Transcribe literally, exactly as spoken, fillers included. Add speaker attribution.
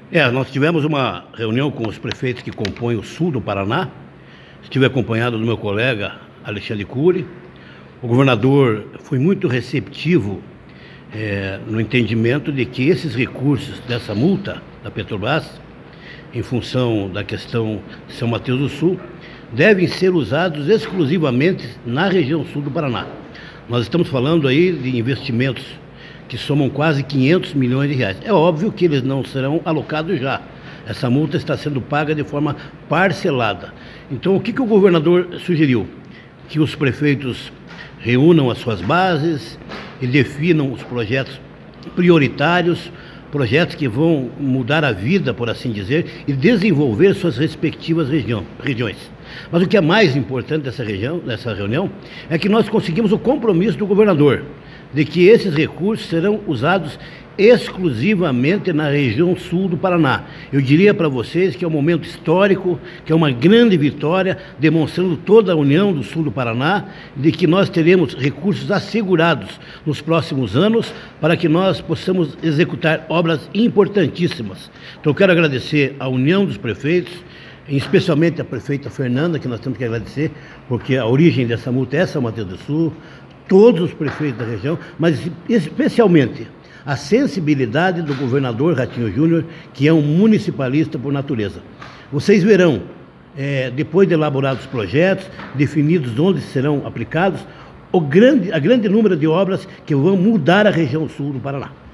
Speaker 1: É, nós tivemos uma reunião com os prefeitos que compõem o sul do Paraná. Estive acompanhado do meu colega Alexandre Cury. O governador foi muito receptivo é, no entendimento de que esses recursos dessa multa da Petrobras, em função da questão de São Mateus do Sul, devem ser usados exclusivamente na região sul do Paraná. Nós estamos falando aí de investimentos que somam quase quinhentos milhões de reais. É óbvio que eles não serão alocados já. Essa multa está sendo paga de forma parcelada. Então, o que, que o governador sugeriu? Que os prefeitos reúnam as suas bases e definam os projetos prioritários, projetos que vão mudar a vida, por assim dizer, e desenvolver suas respectivas região, regiões. Mas o que é mais importante dessa, região, dessa reunião é que nós conseguimos o compromisso do governador de que esses recursos serão usados exclusivamente na região sul do Paraná. Eu diria para vocês que é um momento histórico, que é uma grande vitória, demonstrando toda a união do sul do Paraná, de que nós teremos recursos assegurados nos próximos anos para que nós possamos executar obras importantíssimas. Então eu quero agradecer a união dos prefeitos, especialmente a prefeita Fernanda, que nós temos que agradecer, porque a origem dessa multa é São Mateus do Sul, todos os prefeitos da região, mas especialmente a sensibilidade do governador Ratinho Júnior, que é um municipalista por natureza. Vocês verão, é, depois de elaborados os projetos, definidos onde serão aplicados, o grande, a grande número de obras que vão mudar a região sul do Paraná.